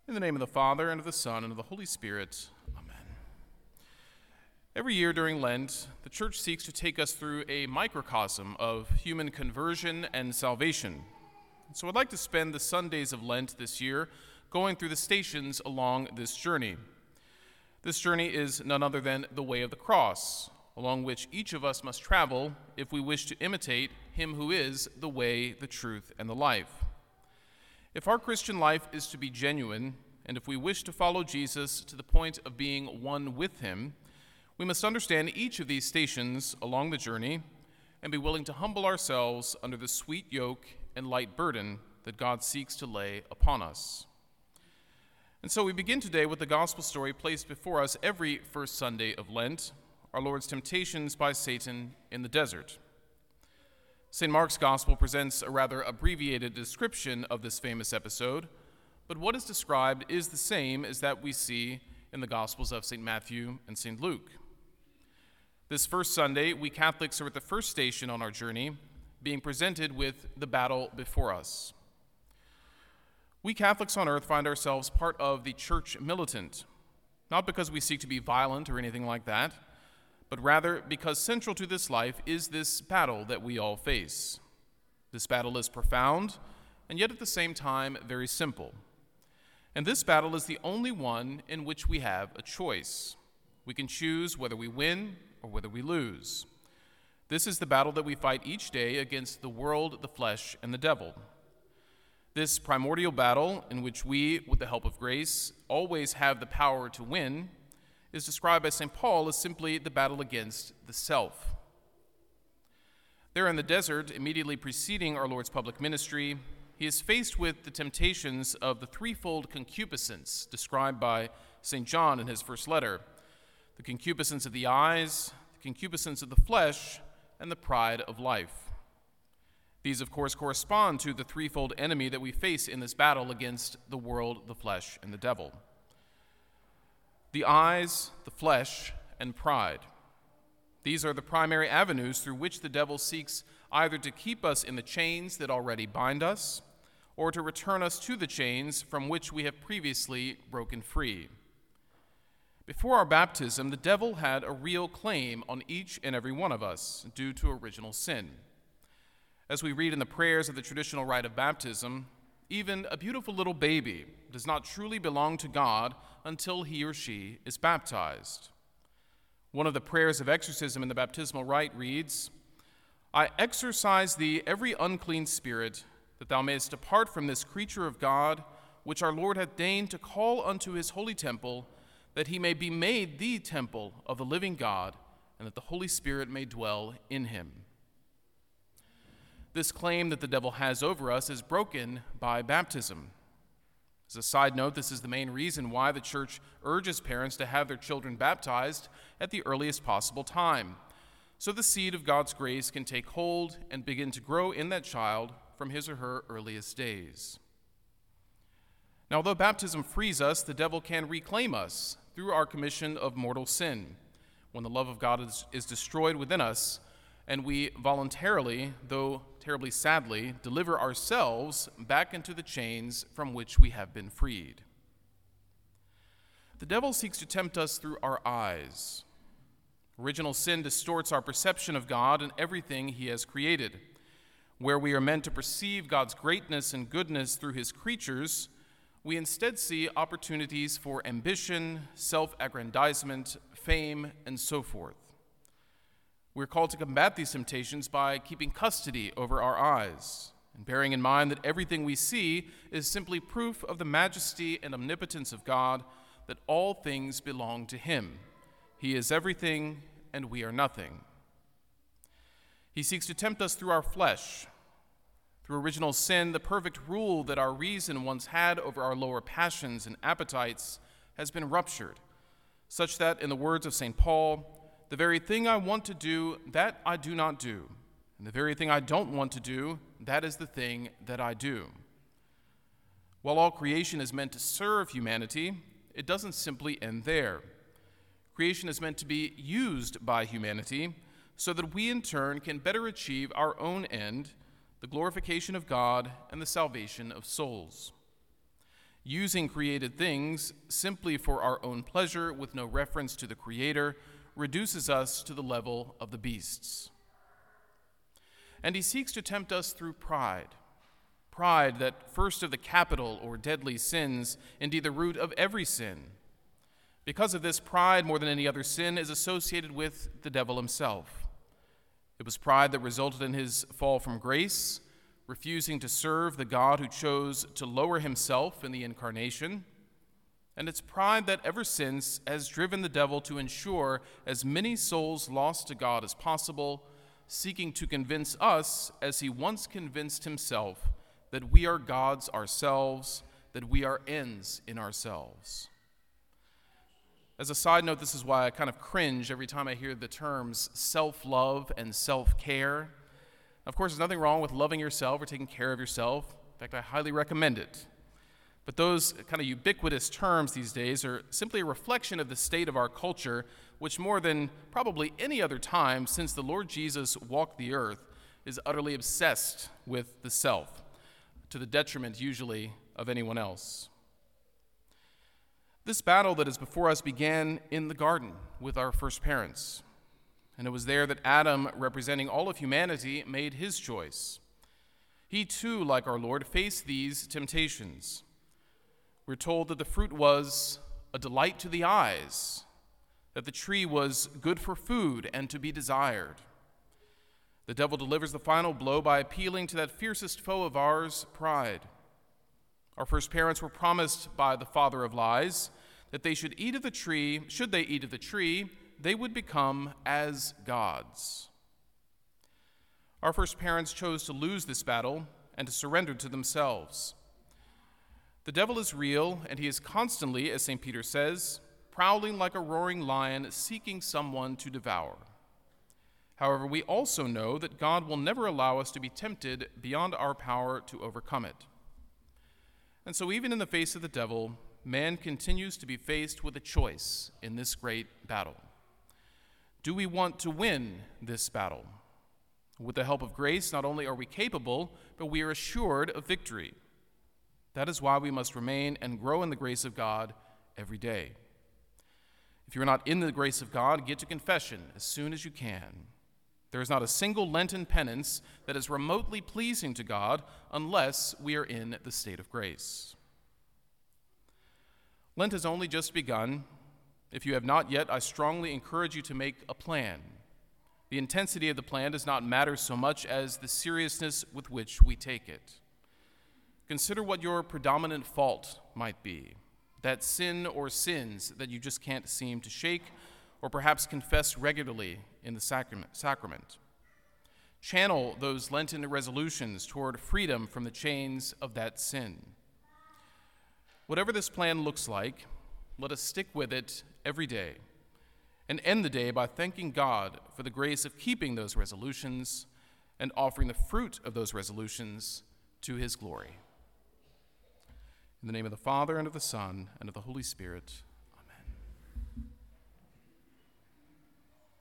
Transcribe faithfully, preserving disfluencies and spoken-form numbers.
In the name of the Father, and of the Son, and of the Holy Spirit. Amen. Every year during Lent, the Church seeks to take us through a microcosm of human conversion and salvation. So I'd like to spend the Sundays of Lent this year going through the stations along this journey. This journey is none other than the way of the cross, along which each of us must travel if we wish to imitate him who is the way, the truth, and the life. If our Christian life is to be genuine, and if we wish to follow Jesus to the point of being one with him, we must understand each of these stations along the journey and be willing to humble ourselves under the sweet yoke and light burden that God seeks to lay upon us. And so we begin today with the gospel story placed before us every first Sunday of Lent, our Lord's temptations by Satan in the desert. Saint Mark's Gospel presents a rather abbreviated description of this famous episode, but what is described is the same as that we see in the Gospels of Saint Matthew and Saint Luke. This first Sunday, we Catholics are at the first station on our journey, being presented with the battle before us. We Catholics on earth find ourselves part of the Church militant, not because we seek to be violent or anything like that, but rather because central to this life is this battle that we all face. This battle is profound, and yet at the same time very simple. And this battle is the only one in which we have a choice. We can choose whether we win or whether we lose. This is the battle that we fight each day against the world, the flesh, and the devil. This primordial battle, in which we, with the help of grace, always have the power to win, is described by Saint Paul as simply the battle against the self. There in the desert, immediately preceding our Lord's public ministry, he is faced with the temptations of the threefold concupiscence described by Saint John in his first letter: the concupiscence of the eyes, the concupiscence of the flesh, and the pride of life. These, of course, correspond to the threefold enemy that we face in this battle against the world, the flesh, and the devil. The eyes, the flesh, and pride. These are the primary avenues through which the devil seeks either to keep us in the chains that already bind us, or to return us to the chains from which we have previously broken free. Before our baptism, the devil had a real claim on each and every one of us due to original sin. As we read in the prayers of the traditional rite of baptism, even a beautiful little baby does not truly belong to God until he or she is baptized. One of the prayers of exorcism in the baptismal rite reads, "I exorcise thee every unclean spirit, that thou mayest depart from this creature of God, which our Lord hath deigned to call unto his holy temple, that he may be made the temple of the living God, and that the Holy Spirit may dwell in him." This claim that the devil has over us is broken by baptism. As a side note, this is the main reason why the Church urges parents to have their children baptized at the earliest possible time, so the seed of God's grace can take hold and begin to grow in that child from his or her earliest days. Now, although baptism frees us, the devil can reclaim us through our commission of mortal sin, when the love of God is, is destroyed within us, and we voluntarily, though terribly sadly, deliver ourselves back into the chains from which we have been freed. The devil seeks to tempt us through our eyes. Original sin distorts our perception of God and everything he has created. Where we are meant to perceive God's greatness and goodness through his creatures, we instead see opportunities for ambition, self-aggrandizement, fame, and so forth. We're called to combat these temptations by keeping custody over our eyes and bearing in mind that everything we see is simply proof of the majesty and omnipotence of God, that all things belong to him. He is everything, and we are nothing. He seeks to tempt us through our flesh. Through original sin, the perfect rule that our reason once had over our lower passions and appetites has been ruptured, such that, in the words of Saint Paul, "The very thing I want to do, that I do not do, and the very thing I don't want to do, that is the thing that I do." While all creation is meant to serve humanity, it doesn't simply end there. Creation is meant to be used by humanity so that we in turn can better achieve our own end, the glorification of God and the salvation of souls. Using created things simply for our own pleasure with no reference to the Creator reduces us to the level of the beasts. And he seeks to tempt us through pride. Pride, that first of the capital or deadly sins, indeed the root of every sin. Because of this, pride, more than any other sin, is associated with the devil himself. It was pride that resulted in his fall from grace, refusing to serve the God who chose to lower himself in the incarnation. And it's pride that ever since has driven the devil to ensure as many souls lost to God as possible, seeking to convince us, as he once convinced himself, that we are gods ourselves, that we are ends in ourselves. As a side note, this is why I kind of cringe every time I hear the terms self-love and self-care. Of course, there's nothing wrong with loving yourself or taking care of yourself. In fact, I highly recommend it. But those kind of ubiquitous terms these days are simply a reflection of the state of our culture, which more than probably any other time since the Lord Jesus walked the earth is utterly obsessed with the self, to the detriment usually of anyone else. This battle that is before us began in the garden with our first parents, and it was there that Adam, representing all of humanity, made his choice. He too, like our Lord, faced these temptations. We're told that the fruit was a delight to the eyes, that the tree was good for food and to be desired. The devil delivers the final blow by appealing to that fiercest foe of ours, pride. Our first parents were promised by the father of lies that they should eat of the tree, should they eat of the tree, they would become as gods. Our first parents chose to lose this battle and to surrender to themselves. The devil is real, and he is constantly, as Saint Peter says, prowling like a roaring lion, seeking someone to devour. However, we also know that God will never allow us to be tempted beyond our power to overcome it. And so even in the face of the devil, man continues to be faced with a choice in this great battle. Do we want to win this battle? With the help of grace, not only are we capable, but we are assured of victory. That is why we must remain and grow in the grace of God every day. If you're not in the grace of God, get to confession as soon as you can. There is not a single Lenten penance that is remotely pleasing to God unless we are in the state of grace. Lent has only just begun. If you have not yet, I strongly encourage you to make a plan. The intensity of the plan does not matter so much as the seriousness with which we take it. Consider what your predominant fault might be, that sin or sins that you just can't seem to shake or perhaps confess regularly in the sacrament. Channel those Lenten resolutions toward freedom from the chains of that sin. Whatever this plan looks like, let us stick with it every day and end the day by thanking God for the grace of keeping those resolutions and offering the fruit of those resolutions to his glory. In the name of the Father, and of the Son, and of the Holy Spirit,